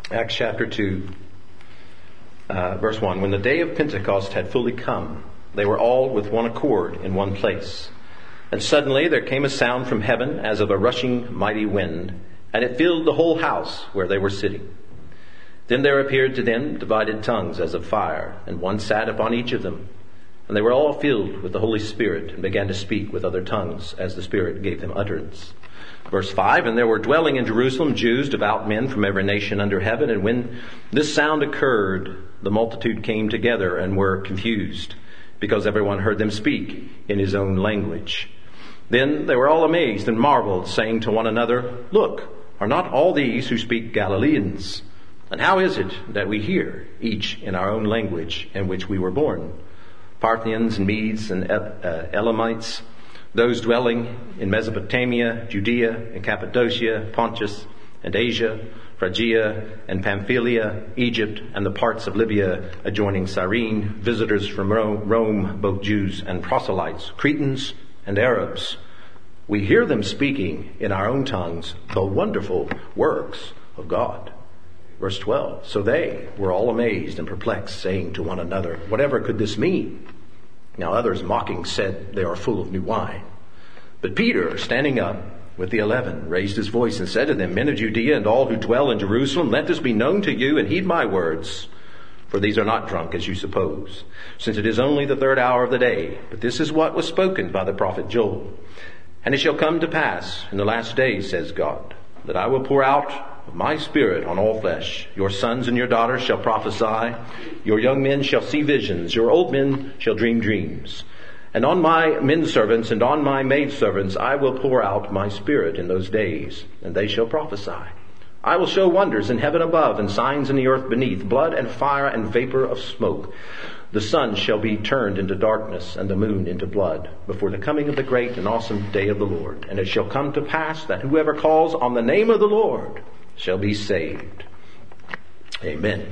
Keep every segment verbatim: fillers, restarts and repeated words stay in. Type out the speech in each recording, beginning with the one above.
Acts chapter two, uh, verse one. When the day of Pentecost had fully come, they were all with one accord in one place. And suddenly there came a sound from heaven as of a rushing mighty wind, and it filled the whole house where they were sitting. Then there appeared to them divided tongues as of fire, and one sat upon each of them. And they were all filled with the Holy Spirit, and began to speak with other tongues as the Spirit gave them utterance. Verse five, and there were dwelling in Jerusalem Jews, devout men from every nation under heaven. And when this sound occurred, the multitude came together and were confused, because everyone heard them speak in his own language. Then they were all amazed and marveled, saying to one another, Look, are not all these who speak Galileans? And how is it that we hear, each in our own language in which we were born? Parthians and Medes and Elamites, those dwelling in Mesopotamia, Judea and Cappadocia, Pontus and Asia, Phrygia and Pamphylia, Egypt and the parts of Libya adjoining Cyrene, visitors from Rome, both Jews and proselytes, Cretans and Arabs. We hear them speaking in our own tongues the wonderful works of God. Verse twelve, so they were all amazed and perplexed, saying to one another, Whatever could this mean? Now others mocking said, They are full of new wine. But Peter, standing up with the eleven, raised his voice and said to them, Men of Judea and all who dwell in Jerusalem, let this be known to you, and heed my words. For these are not drunk as you suppose, since it is only the third hour of the day. But this is what was spoken by the prophet Joel. And it shall come to pass in the last days, says God, that I will pour out of my Spirit on all flesh. Your sons and your daughters shall prophesy. Your young men shall see visions. Your old men shall dream dreams. And on my men servants and on my maid servants I will pour out my Spirit in those days, and they shall prophesy. I will show wonders in heaven above and signs in the earth beneath, blood and fire and vapor of smoke. The sun shall be turned into darkness and the moon into blood before the coming of the great and awesome day of the Lord. And it shall come to pass that whoever calls on the name of the Lord shall be saved. Amen.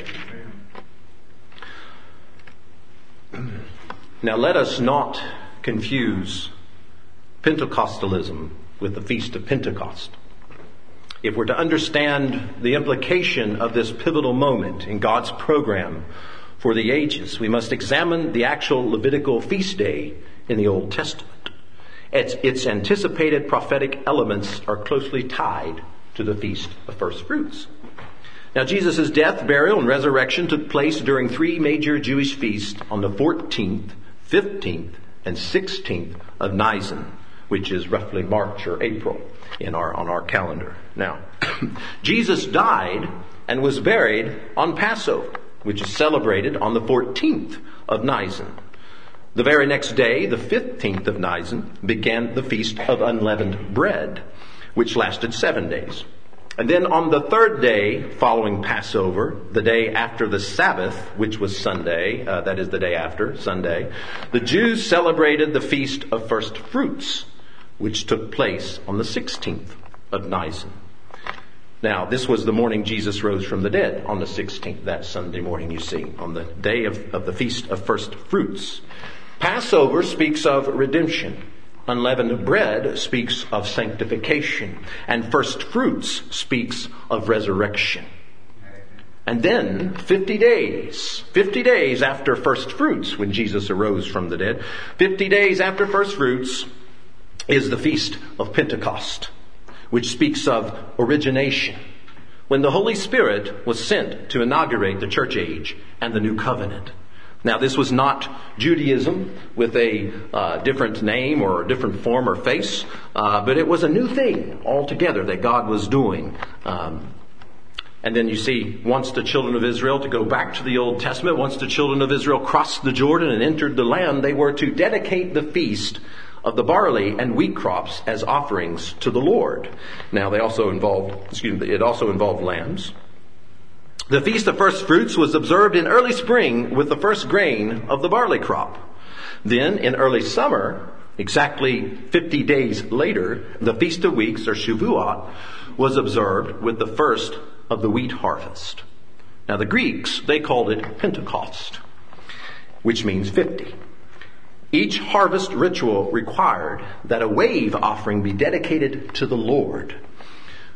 Amen. Now let us not confuse Pentecostalism with the Feast of Pentecost. If we're to understand the implication of this pivotal moment in God's program for the ages, we must examine the actual Levitical feast day in the Old Testament. Its, its anticipated prophetic elements are closely tied to the Feast of First Fruits. Now, Jesus' death, burial, and resurrection took place during three major Jewish feasts on the fourteenth, fifteenth, and sixteenth of Nisan, which is roughly March or April in our on our calendar. Now, Jesus died and was buried on Passover, which is celebrated on the fourteenth of Nisan. The very next day, the fifteenth of Nisan, began the Feast of Unleavened Bread, which lasted seven days. And then on the third day following Passover, the day after the Sabbath, which was Sunday, uh, that is the day after, Sunday, the Jews celebrated the Feast of First Fruits, which took place on the sixteenth of Nisan. Now, this was the morning Jesus rose from the dead, on the sixteenth, that Sunday morning, you see, on the day of, of the Feast of First Fruits. Passover speaks of redemption. Unleavened bread speaks of sanctification. And first fruits speaks of resurrection. And then fifty days, fifty days after first fruits, when Jesus arose from the dead, fifty days after first fruits is the Feast of Pentecost, which speaks of origination, when the Holy Spirit was sent to inaugurate the church age and the new covenant. Now, this was not Judaism with a uh, different name or a different form or face, uh, but it was a new thing altogether that God was doing. Um, and then you see, once the children of Israel, to go back to the Old Testament, once the children of Israel crossed the Jordan and entered the land, they were to dedicate the feast of the barley and wheat crops as offerings to the Lord. Now, they also involved, excuse me, it also involved lambs. The Feast of First Fruits was observed in early spring with the first grain of the barley crop. Then, in early summer, exactly fifty days later, the Feast of Weeks, or Shavuot, was observed with the first of the wheat harvest. Now, the Greeks, they called it Pentecost, which means fifty. Each harvest ritual required that a wave offering be dedicated to the Lord.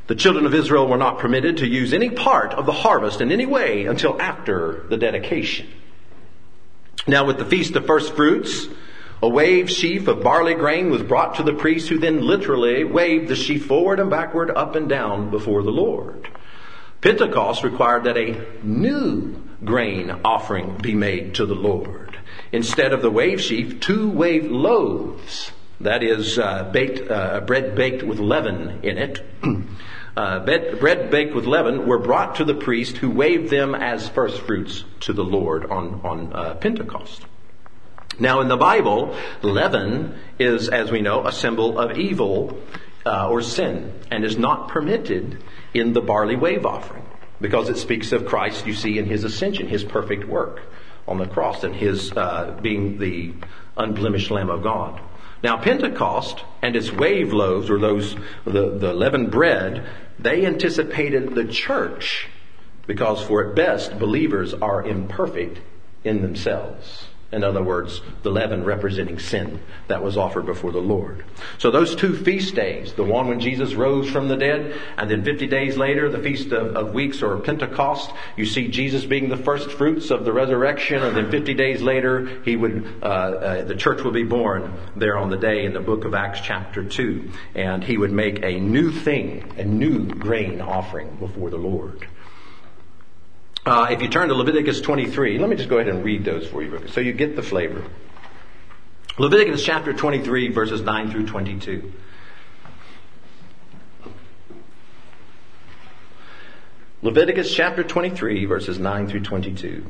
The children of Israel were not permitted to use any part of the harvest in any way until after the dedication. Now with the Feast of First Fruits, a waved sheaf of barley grain was brought to the priest, who then literally waved the sheaf forward and backward, up and down before the Lord. Pentecost required that a new grain offering be made to the Lord. Instead of the waved sheaf, two waved loaves, that is uh, baked, uh, bread baked with leaven in it, uh, bread, bread baked with leaven, were brought to the priest, who waved them as first fruits to the Lord on, on uh, Pentecost. Now in the Bible, leaven is, as we know, a symbol of evil uh, or sin, and is not permitted in the barley wave offering, because it speaks of Christ, you see, in his ascension, his perfect work on the cross, and his uh, being the unblemished Lamb of God. Now Pentecost and its wave loaves, or those the, the leavened bread, they anticipated the church, because for at best believers are imperfect in themselves. In other words, the leaven representing sin that was offered before the Lord. So those two feast days, the one when Jesus rose from the dead, and then fifty days later, the Feast of, of Weeks or Pentecost, you see Jesus being the first fruits of the resurrection, and then fifty days later, he would, uh, uh, the church would be born there on the day in the book of Acts chapter two. And he would make a new thing, a new grain offering before the Lord. Uh, if you turn to Leviticus twenty-three, let me just go ahead and read those for you so you get the flavor. Leviticus chapter twenty-three, verses nine through twenty-two. Leviticus chapter twenty-three, verses nine through twenty-two.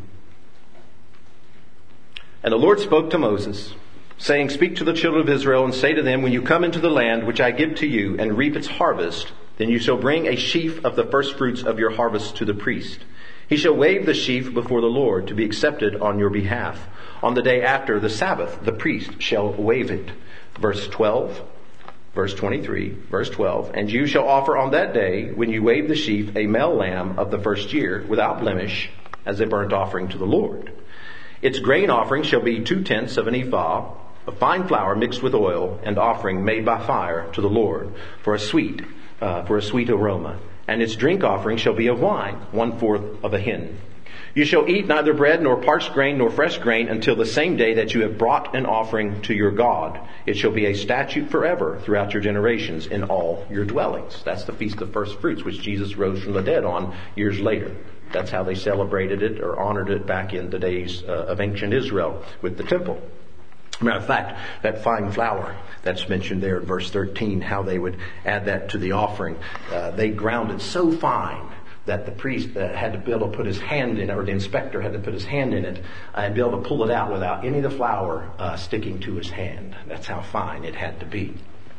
And the Lord spoke to Moses, saying, "Speak to the children of Israel, and say to them, when you come into the land which I give to you, and reap its harvest, then you shall bring a sheaf of the first fruits of your harvest to the priest. He shall wave the sheaf before the Lord to be accepted on your behalf. On the day after the Sabbath, the priest shall wave it." Verse twelve, verse twenty-three, verse twelve. "And you shall offer on that day, when you wave the sheaf, a male lamb of the first year, without blemish, as a burnt offering to the Lord. Its grain offering shall be two tenths of an ephah of fine flour mixed with oil, and offering made by fire to the Lord for a sweet, uh, for a sweet aroma. And its drink offering shall be of wine, one fourth of a hin. You shall eat neither bread nor parched grain nor fresh grain until the same day that you have brought an offering to your God. It shall be a statute forever throughout your generations in all your dwellings." That's the Feast of First Fruits, which Jesus rose from the dead on years later. That's how they celebrated it or honored it back in the days uh, of ancient Israel with the temple. Matter of fact, that fine flour that's mentioned there in verse thirteen, how they would add that to the offering. Uh, they ground it so fine that the priest uh, had to be able to put his hand in it, or the inspector had to put his hand in it uh, and be able to pull it out without any of the flour uh, sticking to his hand. That's how fine it had to be.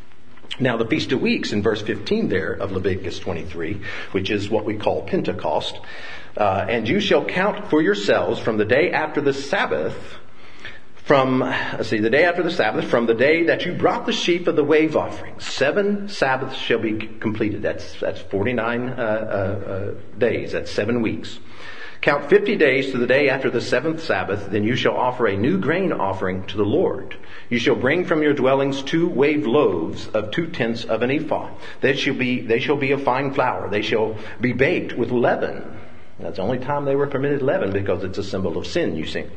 Now the Feast of Weeks in verse fifteen there of Leviticus twenty-three, which is what we call Pentecost. Uh, "and you shall count for yourselves from the day after the Sabbath, From, let's see, the day after the Sabbath, from the day that you brought the sheaf of the wave offering, seven Sabbaths shall be completed." That's, that's forty-nine uh, uh, uh, days. That's seven weeks. "Count fifty days to the day after the seventh Sabbath. Then you shall offer a new grain offering to the Lord. You shall bring from your dwellings two waved loaves of two tenths of an ephah. They shall be, they shall be of fine flour. They shall be baked with leaven." That's the only time they were permitted leaven, because it's a symbol of sin, you see.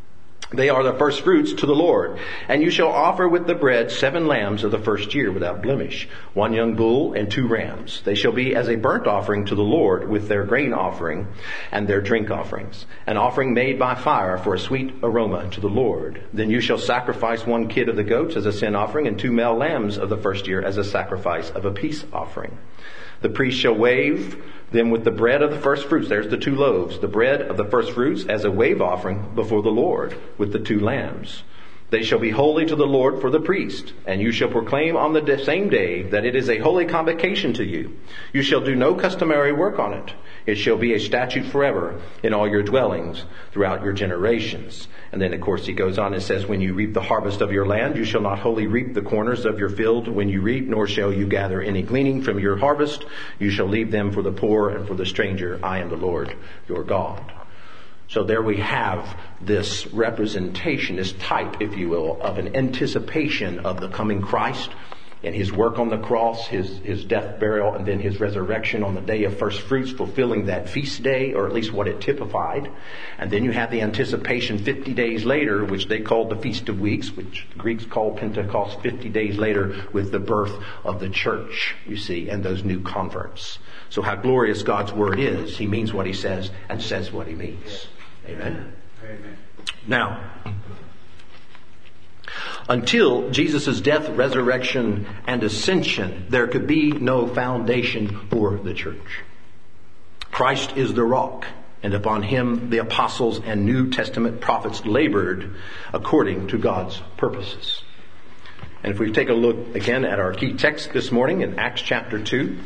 "They are the first fruits to the Lord. And you shall offer with the bread seven lambs of the first year without blemish, one young bull and two rams. They shall be as a burnt offering to the Lord with their grain offering and their drink offerings, an offering made by fire for a sweet aroma to the Lord. Then you shall sacrifice one kid of the goats as a sin offering, and two male lambs of the first year as a sacrifice of a peace offering. The priest shall wave them with the bread of the first fruits." There's the two loaves. "The bread of the first fruits as a wave offering before the Lord with the two lambs. They shall be holy to the Lord for the priest. And you shall proclaim on the same day that it is a holy convocation to you. You shall do no customary work on it. It shall be a statute forever in all your dwellings throughout your generations." And then, of course, he goes on and says, "When you reap the harvest of your land, you shall not wholly reap the corners of your field when you reap, nor shall you gather any gleaning from your harvest. You shall leave them for the poor and for the stranger. I am the Lord your God." So there we have this representation, this type, if you will, of an anticipation of the coming Christ, in his work on the cross, his, his death, burial, and then his resurrection on the day of first fruits, fulfilling that feast day, or at least what it typified. And then you have the anticipation fifty days later, which they called the Feast of Weeks, which the Greeks called Pentecost, fifty days later with the birth of the church, you see, and those new converts. So how glorious God's Word is. He means what He says and says what He means. Amen. Amen. Now, until Jesus' death, resurrection, and ascension, there could be no foundation for the church. Christ is the rock, and upon Him the apostles and New Testament prophets labored according to God's purposes. And if we take a look again at our key text this morning in Acts chapter two,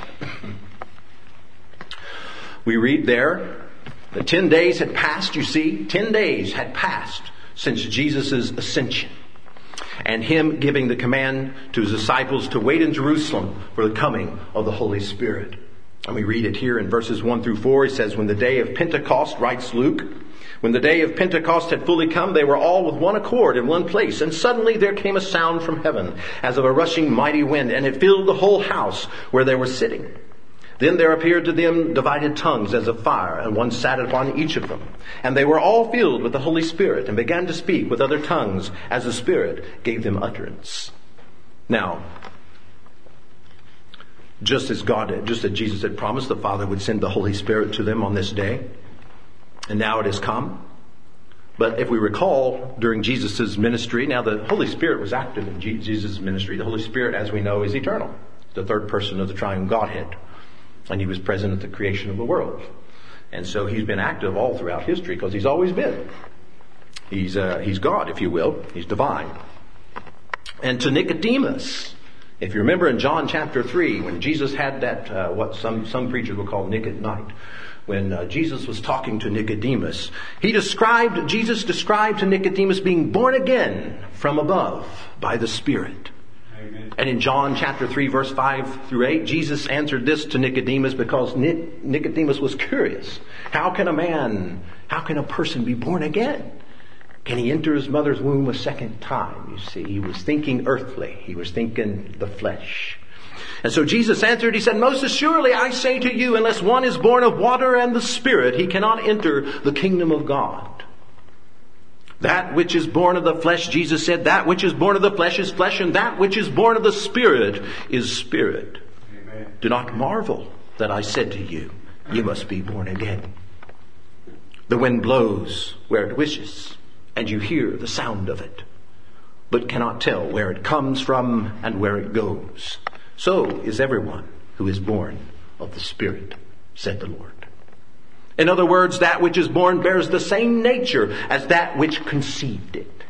we read there that ten days had passed, you see, ten days had passed since Jesus' ascension, and Him giving the command to His disciples to wait in Jerusalem for the coming of the Holy Spirit. And we read it here in verses one through four. He says, when the day of Pentecost, writes Luke, when the day of Pentecost had fully come, they were all with one accord in one place. And suddenly there came a sound from heaven, as of a rushing mighty wind, and it filled the whole house where they were sitting. Then there appeared to them divided tongues as of fire, and one sat upon each of them. And they were all filled with the Holy Spirit, and began to speak with other tongues, as the Spirit gave them utterance. Now, just as God, just as Jesus had promised, the Father would send the Holy Spirit to them on this day. And now it has come. But if we recall, during Jesus' ministry, now the Holy Spirit was active in Jesus' ministry. The Holy Spirit, as we know, is eternal. The third person of the triune Godhead. And He was present at the creation of the world. And so He's been active all throughout history because He's always been. He's, uh, he's God, if you will. He's divine. And to Nicodemus, if you remember in John chapter three, when Jesus had that, uh, what some, some preachers will call Nick at night, when uh, Jesus was talking to Nicodemus, he described, Jesus described to Nicodemus being born again from above by the Spirit. Amen. And in John chapter three, verse five through eight, Jesus answered this to Nicodemus because Nic- Nicodemus was curious. How can a man, how can a person be born again? Can he enter his mother's womb a second time? You see, he was thinking earthly. He was thinking the flesh. And so Jesus answered, He said, most assuredly I say to you, unless one is born of water and the Spirit, he cannot enter the kingdom of God. That which is born of the flesh, Jesus said, that which is born of the flesh is flesh, and that which is born of the Spirit is spirit. Amen. Do not marvel that I said to you, you must be born again. The wind blows where it wishes, and you hear the sound of it, but cannot tell where it comes from and where it goes. So is everyone who is born of the Spirit, said the Lord. In other words, that which is born bears the same nature as that which conceived it.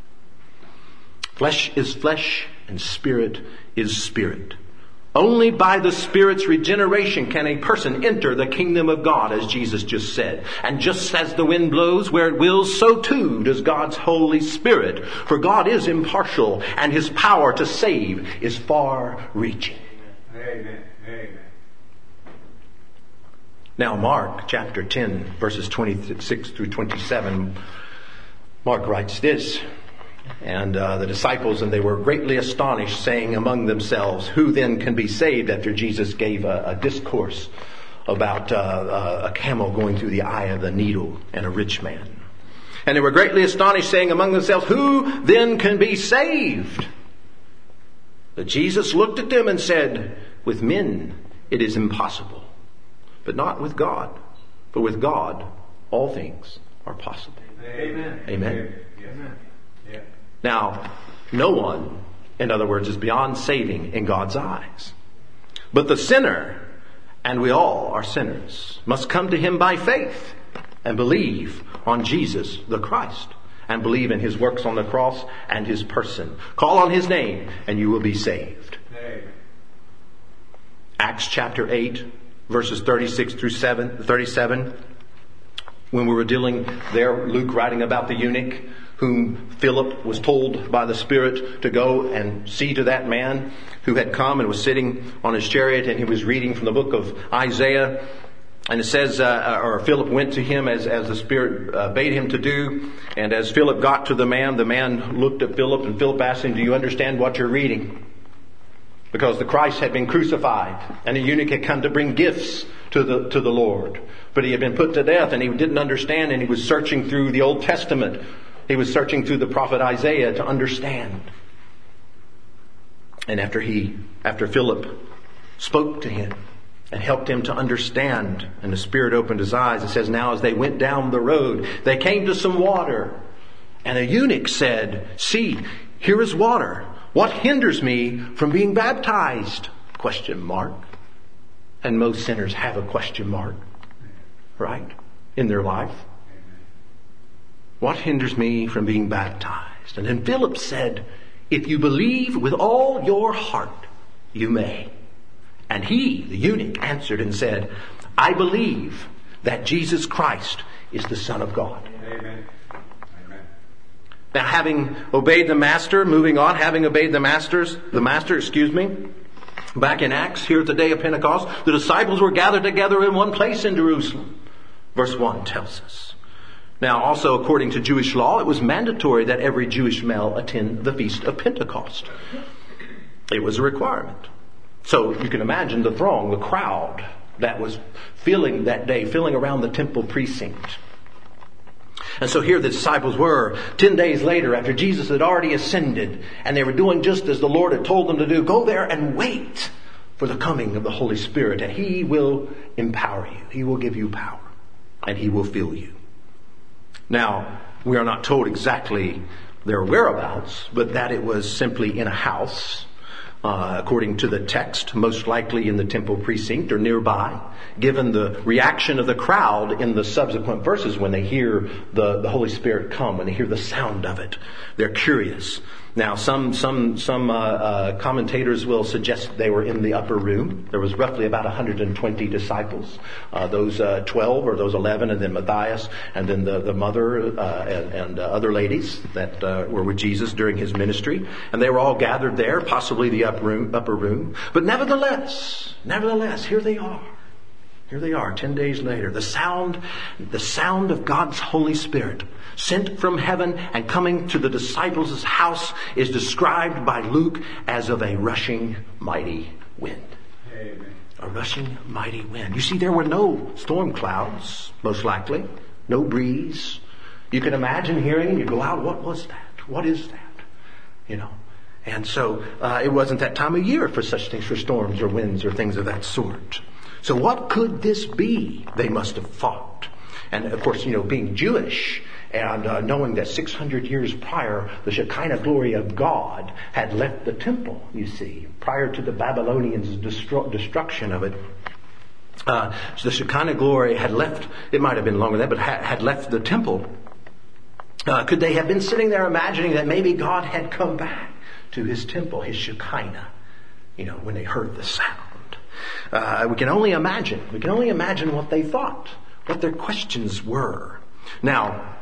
Flesh is flesh, and spirit is spirit. Only by the Spirit's regeneration can a person enter the kingdom of God, as Jesus just said. And just as the wind blows where it wills, so too does God's Holy Spirit. For God is impartial, and His power to save is far-reaching. Amen. Amen. Now Mark chapter ten, verses twenty-six through twenty-seven, Mark writes this. And uh, the disciples, and they were greatly astonished, saying among themselves, who then can be saved? After Jesus gave a, a discourse about uh, a camel going through the eye of the needle and a rich man. And they were greatly astonished, saying among themselves, who then can be saved? But Jesus looked at them and said, with men it is impossible, but not with God. For with God all things are possible. Amen. Amen. Amen. Yeah. Now, no one, in other words, is beyond saving in God's eyes. But the sinner, and we all are sinners, must come to Him by faith and believe on Jesus the Christ, and believe in His works on the cross and His person. Call on His name and you will be saved. Amen. Acts chapter eight, verses thirty-six through thirty-seven. When we were dealing there, Luke writing about the eunuch whom Philip was told by the Spirit to go and see to that man who had come and was sitting on his chariot, and he was reading from the book of Isaiah. And it says, uh, or Philip went to him as, as the Spirit uh, bade him to do. And as Philip got to the man, the man looked at Philip, and Philip asked him, do you understand what you're reading? because the Christ had been crucified and a eunuch had come to bring gifts to the, to the Lord. But he had been put to death and he didn't understand, and he was searching through the Old Testament. He was searching through the prophet Isaiah to understand. And after he, after Philip spoke to him and helped him to understand, and the Spirit opened his eyes, it says, now as they went down the road, they came to some water. And a eunuch said, see, here is water. What hinders me from being baptized? Question mark. And most sinners have a question mark, right, in their life. What hinders me from being baptized? And then Philip said, if you believe with all your heart, you may. And he, the eunuch, answered and said, I believe that Jesus Christ is the Son of God. Amen. Now, having obeyed the master, moving on, having obeyed the masters, the master, excuse me, back in Acts, here at the day of Pentecost, the disciples were gathered together in one place in Jerusalem. Verse one tells us. Now, also according to Jewish law, it was mandatory that every Jewish male attend the Feast of Pentecost. It was a requirement. So you can imagine the throng, the crowd that was filling that day, filling around the temple precinct. And so here the disciples were, ten days later, after Jesus had already ascended, and they were doing just as the Lord had told them to do. Go there and wait for the coming of the Holy Spirit, and He will empower you. He will give you power, and He will fill you. Now, we are not told exactly their whereabouts, but that it was simply in a house, uh, according to the text, most likely in the temple precinct or nearby, given the reaction of the crowd in the subsequent verses when they hear the, the Holy Spirit come, when they hear the sound of it. They're curious. Now, some some some uh, uh, commentators will suggest they were in the upper room. There was roughly about one hundred twenty disciples, uh, those uh, twelve or those eleven, and then Matthias, and then the the mother uh, and, and uh, other ladies that uh, were with Jesus during His ministry, and they were all gathered there, possibly the upper room. Upper room. But nevertheless, nevertheless, here they are. Here they are, ten days later. The sound, the sound of God's Holy Spirit, sent from heaven and coming to the disciples' house, is described by Luke as of a rushing mighty wind. Amen. A rushing mighty wind. You see, there were no storm clouds, most likely. No breeze. You can imagine hearing and you go out, what was that? What is that? You know. And so, uh, it wasn't that time of year for such things, for storms or winds or things of that sort. So what could this be? They must have thought. And of course, you know, being Jewish and uh, knowing that six hundred years prior, the Shekinah glory of God had left the temple, you see, prior to the Babylonians' destru- destruction of it. Uh, so the Shekinah glory had left, it might have been longer than that, but had, had left the temple. Uh, could they have been sitting there imagining that maybe God had come back to His temple, His Shekinah, you know, when they heard the sound? Uh, we can only imagine. We can only imagine what they thought, what their questions were. Now,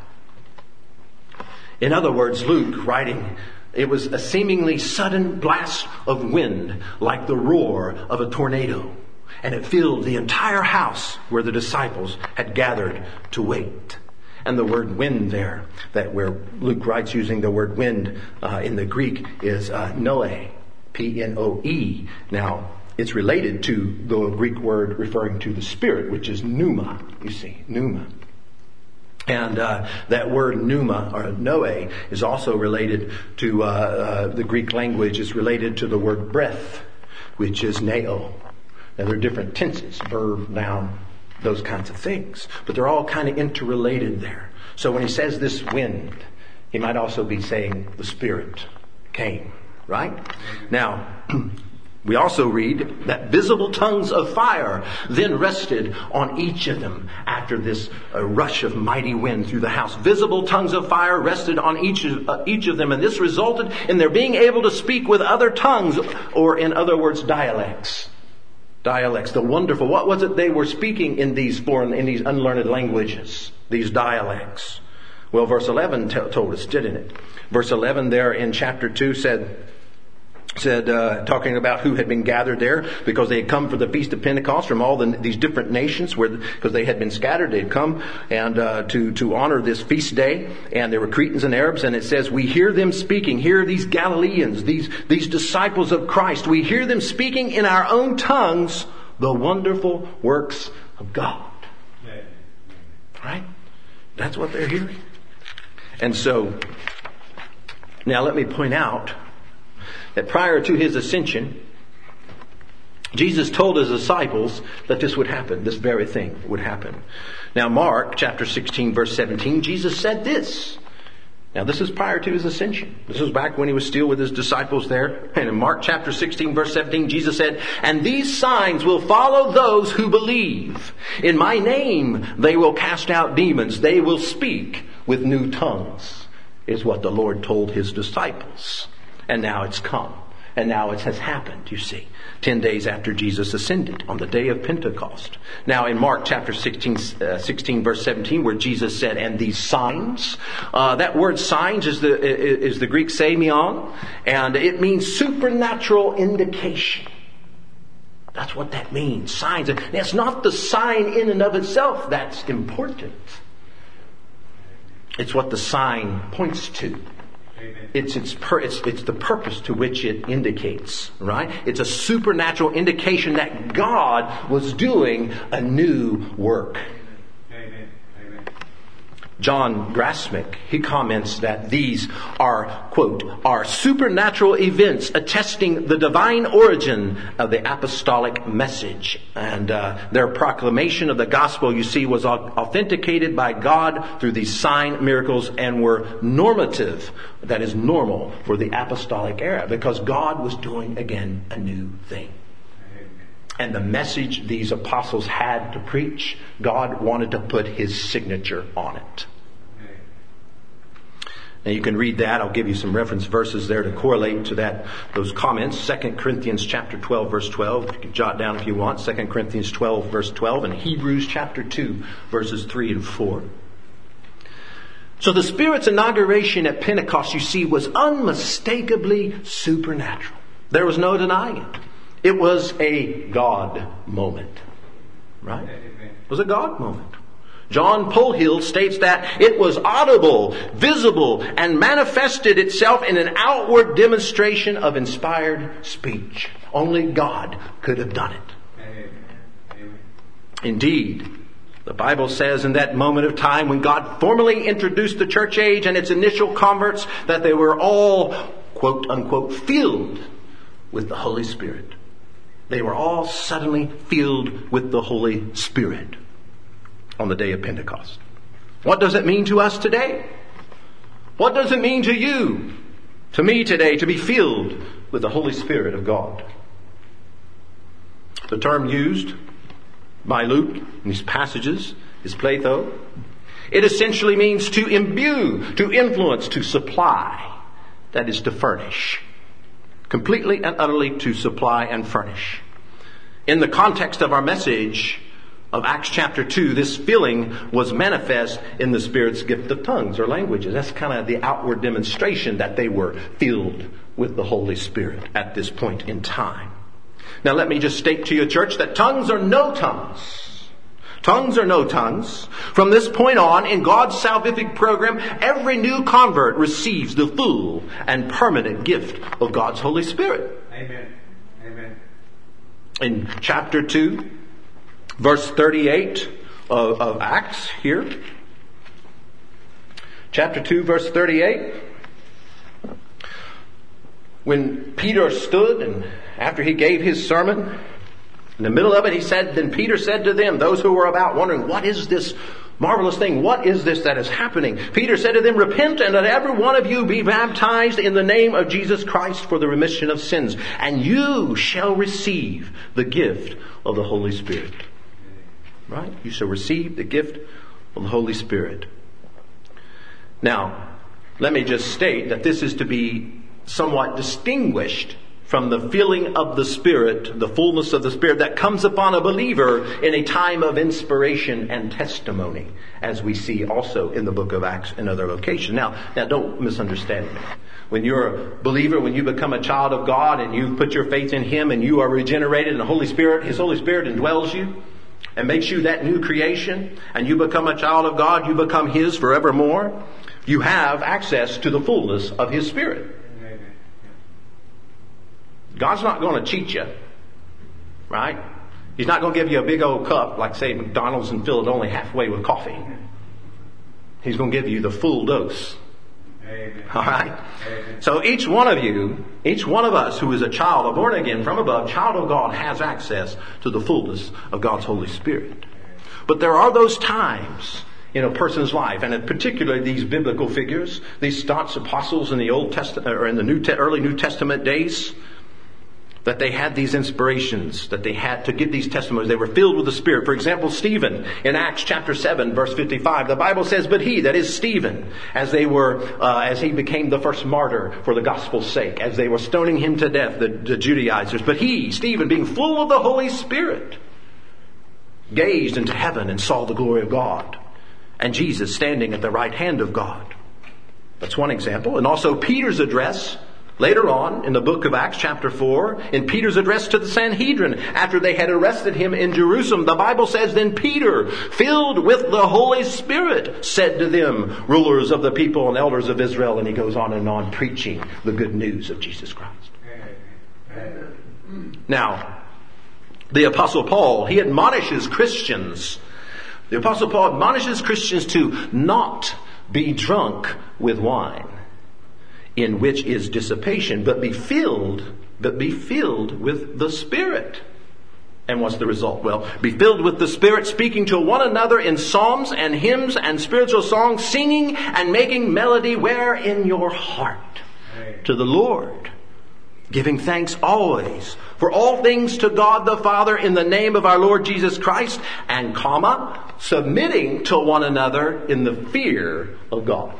in other words, Luke writing, it was a seemingly sudden blast of wind, like the roar of a tornado, and it filled the entire house where the disciples had gathered to wait. And the word wind there, that where Luke writes using the word wind uh, in the Greek, is uh, noe, P N O E. Now, it's related to the Greek word referring to the Spirit, which is pneuma, you see, pneuma. And uh, that word pneuma, or noe, is also related to, uh, uh, the Greek language is related to the word breath, which is neo. Now, there are different tenses, verb, noun, those kinds of things. But they're all kind of interrelated there. So when he says this wind, he might also be saying the Spirit came, right? Now, we also read that visible tongues of fire then rested on each of them after this uh, rush of mighty wind through the house. Visible tongues of fire rested on each of, uh, each of them, and this resulted in their being able to speak with other tongues, or in other words, dialects. Dialects, the wonderful. What was it they were speaking in these foreign, in these unlearned languages? These dialects. Well, verse eleven t- told us, didn't it? Verse eleven there in chapter two said, said, uh, talking about who had been gathered there because they had come for the Feast of Pentecost from all the, these different nations, where because they had been scattered, they had come and uh, to to honor this feast day, and there were Cretans and Arabs, and it says, we hear them speaking. Here, these Galileans, these these disciples of Christ, we hear them speaking in our own tongues the wonderful works of God. Right? That's what they're hearing. And so, now let me point out that prior to his ascension, Jesus told his disciples that this would happen, this very thing would happen. Now Mark chapter sixteen verse seventeen, Jesus said this. Now this is prior to his ascension. This was back when he was still with his disciples there. And in Mark chapter sixteen verse seventeen, Jesus said, and these signs will follow those who believe. In my name they will cast out demons. They will speak with new tongues, is what the Lord told his disciples. And now it's come. And now it has happened, you see. Ten days after Jesus ascended, on the day of Pentecost. Now in Mark chapter sixteen, uh, sixteen verse seventeen, where Jesus said, and these signs. Uh, that word signs is the, is the Greek semeion. And it means supernatural indication. That's what that means. Signs. And it's not the sign in and of itself that's important. It's what the sign points to. It's its, per, it's it's the purpose to which it indicates, right? It's a supernatural indication that God was doing a new work. Amen. Amen. John Grasmick, he comments that these are, quote, are supernatural events attesting the divine origin of the apostolic message. And uh, their proclamation of the gospel, you see, was authenticated by God through these sign miracles and were normative, that is normal, for the apostolic era, because God was doing again a new thing. And the message these apostles had to preach, God wanted to put his signature on it. Now you can read that. I'll give you some reference verses there to correlate to that, those comments. Second Corinthians chapter twelve verse twelve. You can jot down if you want. Second Corinthians twelve verse twelve, and Hebrews chapter two verses three and four. So the Spirit's inauguration at Pentecost, you see, was unmistakably supernatural. There was no denying it. It was a God moment. Right? It was a God moment. John Polhill states that it was audible, visible, and manifested itself in an outward demonstration of inspired speech. Only God could have done it. Amen. Indeed, the Bible says in that moment of time when God formally introduced the church age and its initial converts, that they were all, quote unquote, filled with the Holy Spirit. They were all suddenly filled with the Holy Spirit on the day of Pentecost. What does it mean to us today? What does it mean to you, to me today, to be filled with the Holy Spirit of God? The term used by Luke in these passages is pletho. It essentially means to imbue, to influence, to supply. That is to furnish. Completely and utterly to supply and furnish. In the context of our message of Acts chapter two, this filling was manifest in the Spirit's gift of tongues or languages. That's kind of the outward demonstration that they were filled with the Holy Spirit at this point in time. Now let me just state to you, church, that tongues are no tongues. Tongues are no tongues. From this point on, in God's salvific program, every new convert receives the full and permanent gift of God's Holy Spirit. Amen. Amen. In chapter two, verse thirty-eight of, of Acts here. Chapter two, verse thirty-eight. When Peter stood and after he gave his sermon, in the middle of it he said, then Peter said to them, those who were about wondering, what is this marvelous thing? What is this that is happening? Peter said to them, repent and let every one of you be baptized in the name of Jesus Christ for the remission of sins, and you shall receive the gift of the Holy Spirit. Right? You shall receive the gift of the Holy Spirit. Now, let me just state that this is to be somewhat distinguished from the filling of the Spirit, the fullness of the Spirit that comes upon a believer in a time of inspiration and testimony, as we see also in the book of Acts and other locations. Now, now don't misunderstand me. When you're a believer, when you become a child of God and you put your faith in Him and you are regenerated and the Holy Spirit, His Holy Spirit indwells you and makes you that new creation, and you become a child of God, you become His forevermore, you have access to the fullness of His Spirit. God's not going to cheat you, right? He's not going to give you a big old cup like, say, McDonald's and fill it only halfway with coffee. He's going to give you the full dose. Amen. All right? Amen. So each one of you, each one of us who is a child, a born again from above, child of God, has access to the fullness of God's Holy Spirit. But there are those times in a person's life, and particularly these biblical figures, these staunch apostles in the Old Testament or in the New Te- early New Testament days, that they had these inspirations, that they had to give these testimonies. They were filled with the Spirit. For example, Stephen, in Acts chapter seven, verse fifty-five, the Bible says, "But he," that is Stephen, as they were, uh, as he became the first martyr for the gospel's sake, as they were stoning him to death, the, the Judaizers, "But he," Stephen, "being full of the Holy Spirit, gazed into heaven and saw the glory of God, and Jesus standing at the right hand of God." That's one example. And also Peter's address, later on in the book of Acts chapter four, in Peter's address to the Sanhedrin, after they had arrested him in Jerusalem, the Bible says, "Then Peter, filled with the Holy Spirit, said to them, rulers of the people and elders of Israel," and he goes on and on preaching the good news of Jesus Christ. Now, the Apostle Paul, he admonishes Christians. The Apostle Paul admonishes Christians to not be drunk with wine, in which is dissipation, but be filled, but be filled with the Spirit. And what's the result? Well, be filled with the Spirit, speaking to one another in psalms and hymns and spiritual songs, singing and making melody where in your heart to the Lord, giving thanks always for all things to God the Father in the name of our Lord Jesus Christ, and comma, submitting to one another in the fear of God.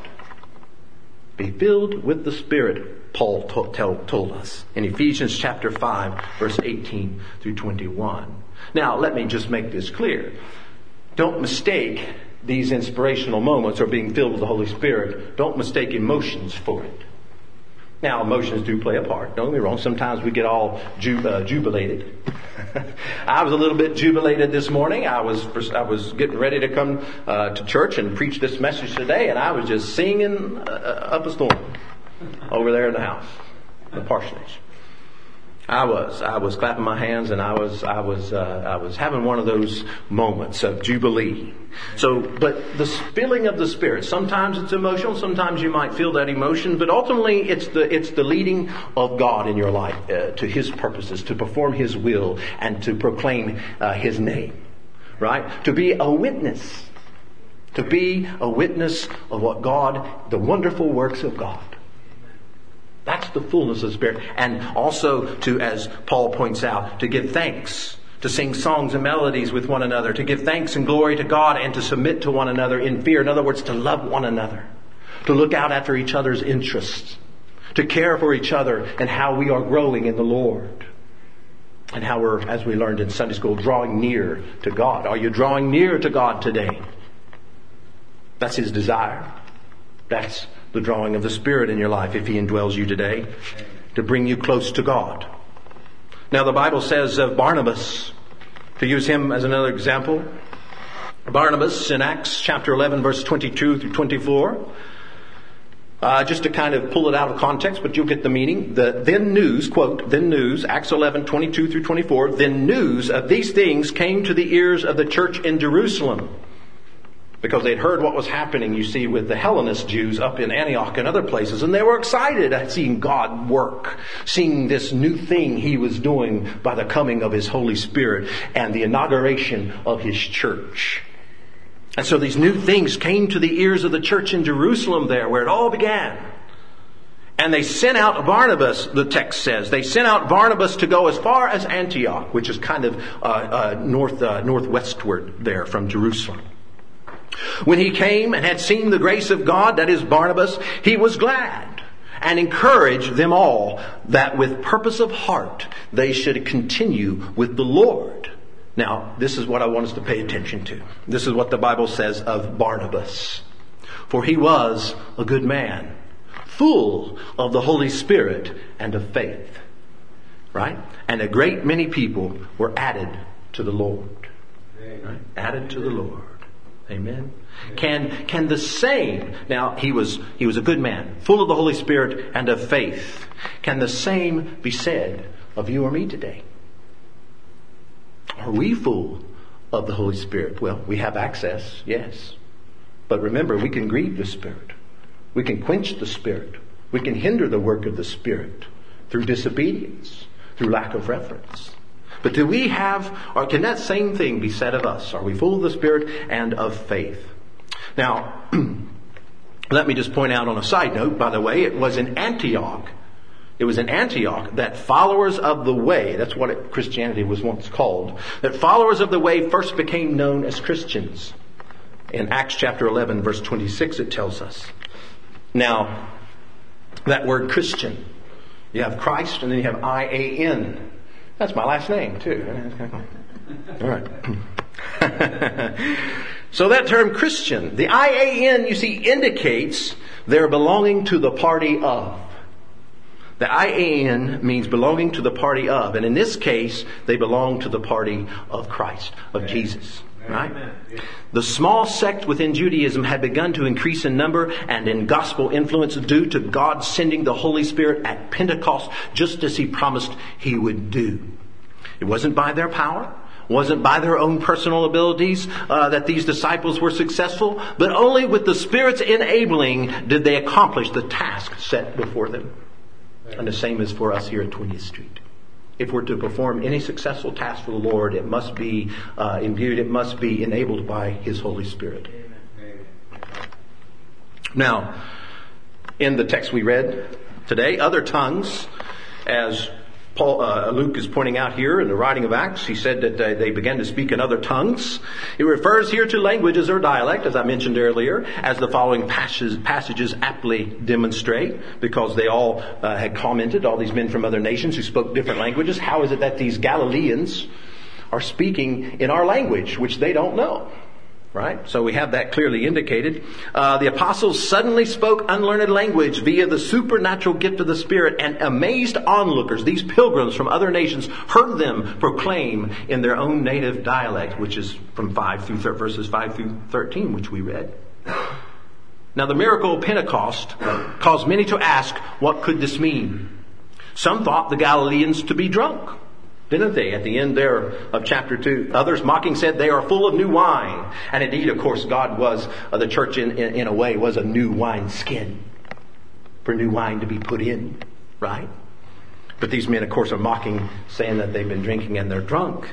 Be filled with the Spirit, Paul to- tell, told us in Ephesians chapter five, verse eighteen through twenty-one. Now, let me just make this clear. Don't mistake these inspirational moments or being filled with the Holy Spirit. Don't mistake emotions for it. Now, emotions do play a part. Don't get me wrong. Sometimes we get all ju- uh, jubilated. I was a little bit jubilated this morning. I was I was getting ready to come uh, to church and preach this message today, and I was just singing uh, up a storm over there in the house, the parsonage. I was I was clapping my hands, and I was I was uh, I was having one of those moments of jubilee. So, but the filling of the Spirit, sometimes it's emotional, sometimes you might feel that emotion, but ultimately it's the it's the leading of God in your life uh, to His purposes, to perform His will and to proclaim uh, His name, right? To be a witness, to be a witness of what God, the wonderful works of God. That's the fullness of the Spirit. And also to, as Paul points out, to give thanks, to sing songs and melodies with one another, to give thanks and glory to God, and to submit to one another in fear. In other words, to love one another, to look out after each other's interests, to care for each other and how we are growing in the Lord. And how we're, as we learned in Sunday school, drawing near to God. Are you drawing near to God today? That's His desire. That's the drawing of the Spirit in your life, if He indwells you today, to bring you close to God. Now, the Bible says of Barnabas, to use him as another example, Barnabas in Acts chapter eleven, verse twenty-two through twenty-four, uh, just to kind of pull it out of context, but you'll get the meaning. The then news, quote, then news, Acts eleven, twenty-two through twenty-four, then news of these things came to the ears of the church in Jerusalem. Because they'd heard what was happening, you see, with the Hellenist Jews up in Antioch and other places. And they were excited at seeing God work, seeing this new thing He was doing by the coming of His Holy Spirit and the inauguration of His church. And so these new things came to the ears of the church in Jerusalem there, where it all began. And they sent out Barnabas, the text says. They sent out Barnabas to go as far as Antioch, which is kind of uh, uh, north uh, northwestward there from Jerusalem. When he came and had seen the grace of God, that is Barnabas, he was glad and encourage them all that with purpose of heart they should continue with the Lord. Now, this is what I want us to pay attention to. This is what the Bible says of Barnabas. For he was a good man, full of the Holy Spirit and of faith. Right? And a great many people were added to the Lord. Right? Added to the Lord. Amen. Can can the same, now he was he was a good man, full of the Holy Spirit and of faith. Can the same be said of you or me today? Are we full of the Holy Spirit? Well, we have access, yes. But remember, we can grieve the Spirit. We can quench the Spirit. We can hinder the work of the Spirit through disobedience, through lack of reverence. But do we have, or can that same thing be said of us? Are we full of the Spirit and of faith? Now, let me just point out on a side note, by the way, it was in Antioch. It was in Antioch that followers of the way, that's what it, Christianity was once called, that followers of the way first became known as Christians. In Acts chapter eleven, verse twenty-six, it tells us. Now, that word Christian, you have Christ and then you have I A N. That's my last name, too. All right. So that term Christian, the I A N, you see, indicates they're belonging to the party of. The I A N means belonging to the party of. And in this case, they belong to the party of Christ, of Amen. Jesus. Right? Amen. The small sect within Judaism had begun to increase in number and in gospel influence due to God sending the Holy Spirit at Pentecost, just as He promised He would do. It wasn't by their power, wasn't by their own personal abilities uh, that these disciples were successful, but only with the Spirit's enabling did they accomplish the task set before them. And the same is for us here at twentieth Street. If we're to perform any successful task for the Lord, it must be uh, imbued, it must be enabled by His Holy Spirit. Amen. Now, in the text we read today, other tongues, as Paul, uh, Luke is pointing out here in the writing of Acts, he said that uh, they began to speak in other tongues. It refers here to languages or dialect, as I mentioned earlier, as the following passages, passages aptly demonstrate, because they all uh, had commented, all these men from other nations who spoke different languages. How is it that these Galileans are speaking in our language, which they don't know? Right? So we have that clearly indicated. Uh, the apostles suddenly spoke unlearned language via the supernatural gift of the Spirit, and amazed onlookers, these pilgrims from other nations, heard them proclaim in their own native dialect, which is from five through verses five through thirteen, which we read. Now, the miracle of Pentecost caused many to ask, what could this mean? Some thought the Galileans to be drunk. Didn't they? At the end there of chapter two. Others mocking said they are full of new wine. And indeed, of course, God was, uh, the church in, in, in a way was a new wine skin for new wine to be put in. Right? But these men, of course, are mocking, saying that they've been drinking and they're drunk.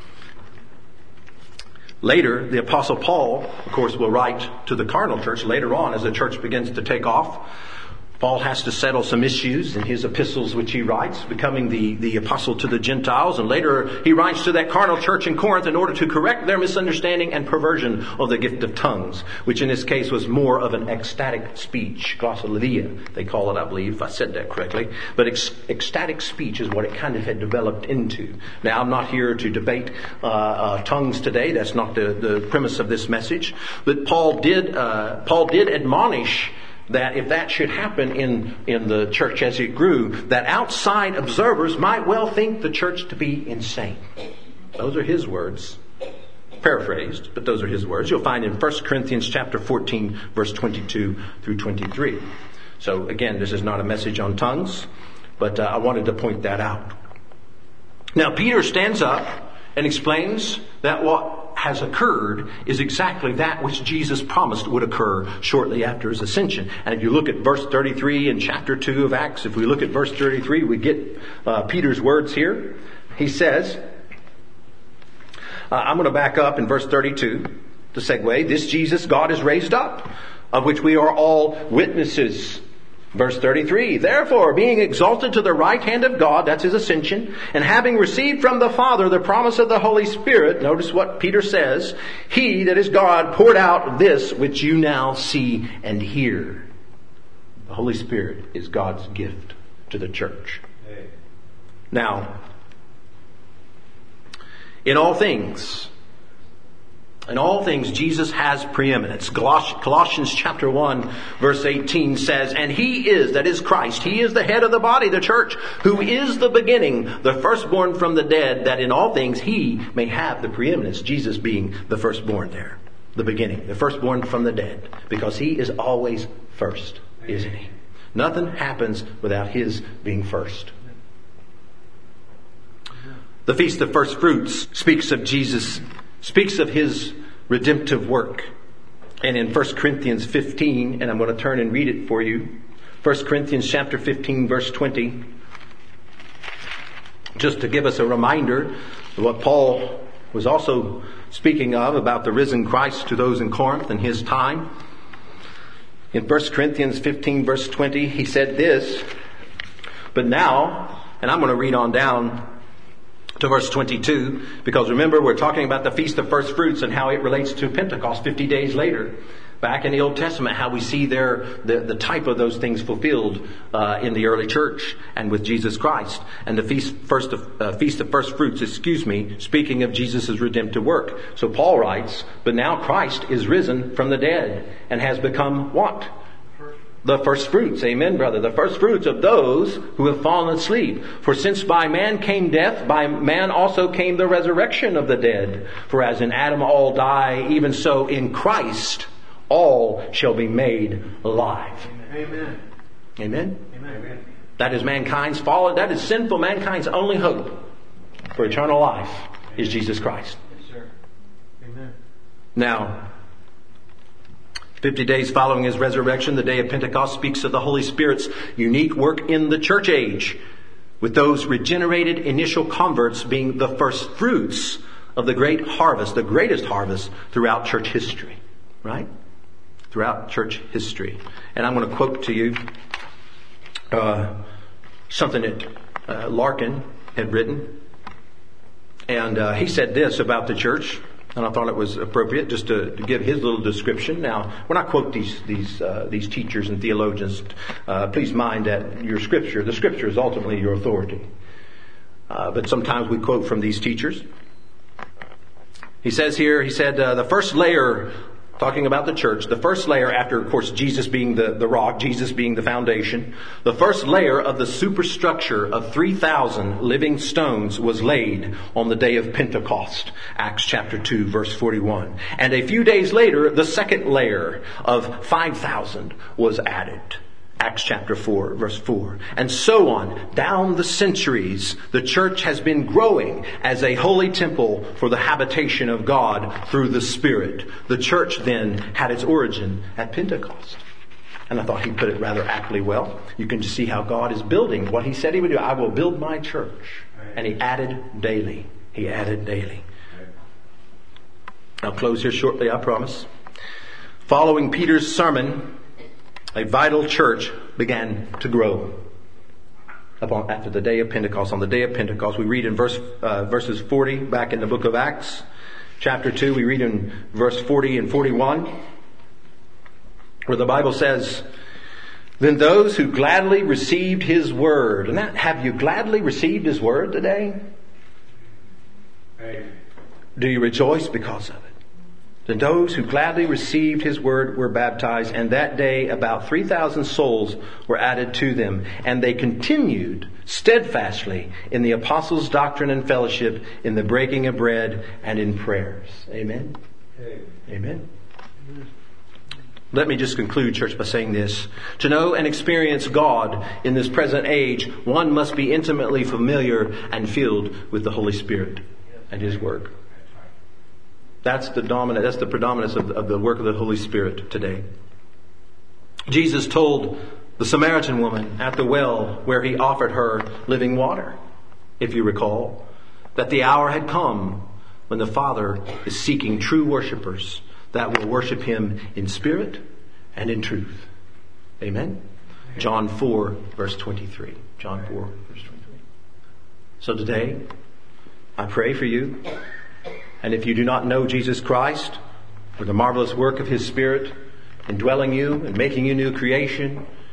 Later, the Apostle Paul, of course, will write to the carnal church later on as the church begins to take off. Paul has to settle some issues in his epistles which he writes, becoming the, the apostle to the Gentiles. And later he writes to that carnal church in Corinth in order to correct their misunderstanding and perversion of the gift of tongues, which in this case was more of an ecstatic speech. Glossolalia, they call it, I believe, if I said that correctly. But ec- ecstatic speech is what it kind of had developed into. Now, I'm not here to debate uh, uh, tongues today. That's not the, the premise of this message. But Paul did, uh, Paul did admonish that if that should happen in, in the church as it grew, that outside observers might well think the church to be insane. Those are his words. Paraphrased, but those are his words. You'll find in First Corinthians chapter fourteen, verse twenty-two through twenty-three. So again, this is not a message on tongues, but uh, I wanted to point that out. Now, Peter stands up and explains that what has occurred is exactly that which Jesus promised would occur shortly after His ascension. And if you look at verse thirty-three in chapter two of Acts, if we look at verse thirty-three, we get uh, Peter's words here. He says, uh, I'm going to back up in verse thirty-two to segue. This Jesus God is raised up, of which we are all witnesses. Verse thirty-three, therefore, being exalted to the right hand of God, that's His ascension, and having received from the Father the promise of the Holy Spirit, notice what Peter says, He, that is God, poured out this which you now see and hear. The Holy Spirit is God's gift to the church. Now, in all things, in all things, Jesus has preeminence. Colossians chapter one, verse eighteen says, and He is, that is Christ, He is the head of the body, the church, who is the beginning, the firstborn from the dead, that in all things He may have the preeminence. Jesus being the firstborn there, the beginning, the firstborn from the dead, because He is always first, isn't He? Nothing happens without His being first. The Feast of First Fruits speaks of Jesus, speaks of His redemptive work. And in First Corinthians fifteen, and I'm going to turn and read it for you. First Corinthians chapter fifteen, verse twenty. Just to give us a reminder of what Paul was also speaking of about the risen Christ to those in Corinth in his time. In First Corinthians fifteen, verse twenty, he said this, but now, and I'm going to read on down to verse twenty-two, because remember, we're talking about the Feast of First Fruits and how it relates to Pentecost fifty days later. Back in the Old Testament, how we see there the, the type of those things fulfilled uh, in the early church and with Jesus Christ. And the Feast, first of, uh, Feast of First Fruits, excuse me, speaking of Jesus' redemptive work. So Paul writes, but now Christ is risen from the dead and has become what? The first fruits. Amen, brother. The first fruits of those who have fallen asleep. For since by man came death, by man also came the resurrection of the dead. For as in Adam all die, even so in Christ all shall be made alive. Amen. Amen. Amen. That is mankind's fallen. That is sinful mankind's only hope for eternal life is Jesus Christ. Yes, sir. Amen. Now, fifty days following His resurrection, the day of Pentecost speaks of the Holy Spirit's unique work in the church age, with those regenerated initial converts being the first fruits of the great harvest, the greatest harvest throughout church history. Right? Throughout church history. And I'm going to quote to you uh, something that uh, Larkin had written. And uh, he said this about the church. And I thought it was appropriate just to, to give his little description. Now, when I quote these these uh, these teachers and theologians, uh, please mind that your scripture, the scripture is ultimately your authority. Uh, but sometimes we quote from these teachers. He says here, he said, uh, the first layer, talking about the church, the first layer after, of course, Jesus being the, the rock, Jesus being the foundation, the first layer of the superstructure of three thousand living stones was laid on the day of Pentecost. Acts chapter two, verse forty-one. And a few days later, the second layer of five thousand was added. Acts chapter four, verse four. And so on, down the centuries, the church has been growing as a holy temple for the habitation of God through the Spirit. The church then had its origin at Pentecost. And I thought he put it rather aptly well. You can just see how God is building what He said He would do. I will build my church. And He added daily. He added daily. I'll close here shortly, I promise. Following Peter's sermon, a vital church began to grow upon after the day of Pentecost. On the day of Pentecost, we read in verse uh, verses forty back in the book of Acts, chapter two. We read in verse forty and forty-one, where the Bible says, "Then those who gladly received His word." And that, have you gladly received His word today? Amen. Do you rejoice because of it? Then those who gladly received His word were baptized, and that day about three thousand souls were added to them. And they continued steadfastly in the apostles' doctrine and fellowship, in the breaking of bread, and in prayers. Amen? Amen. Amen. Let me just conclude, church, by saying this. To know and experience God in this present age, one must be intimately familiar and filled with the Holy Spirit and His work. That's the dominant, that's the predominance of, of the work of the Holy Spirit today. Jesus told the Samaritan woman at the well where He offered her living water, if you recall, that the hour had come when the Father is seeking true worshipers that will worship Him in spirit and in truth. Amen? John four, verse twenty-three. John four, verse twenty-three. So today, I pray for you. And if you do not know Jesus Christ, for the marvelous work of His Spirit indwelling you and making you new creation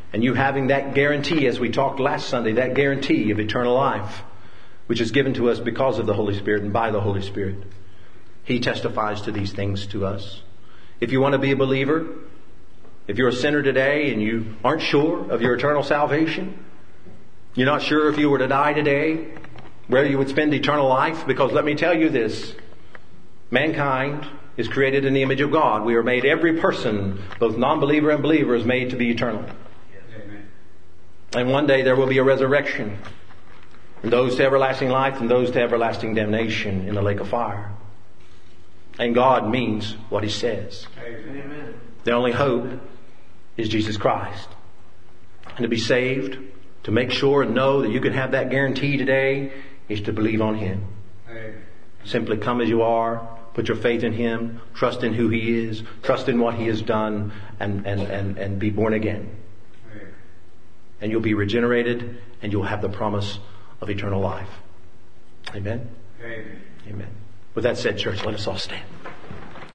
And you having that guarantee, as we talked last Sunday, that guarantee of eternal life, which is given to us because of the Holy Spirit and by the Holy Spirit. He testifies to these things to us. If you want to be a believer, if you're a sinner today and you aren't sure of your eternal salvation, you're not sure if you were to die today, where you would spend eternal life, because let me tell you this, mankind is created in the image of God. We are made, every person, both non-believer and believer, is made to be eternal. Amen. And one day there will be a resurrection. And those to everlasting life and those to everlasting damnation in the lake of fire. And God means what He says. Amen. The only hope is Jesus Christ. And to be saved, to make sure and know that you can have that guarantee today, is to believe on Him. Amen. Simply come as you are, put your faith in Him, trust in who He is, trust in what He has done, and, and, and, and be born again. Amen. And you'll be regenerated, and you'll have the promise of eternal life. Amen? Amen. Amen. With that said, church, let us all stand.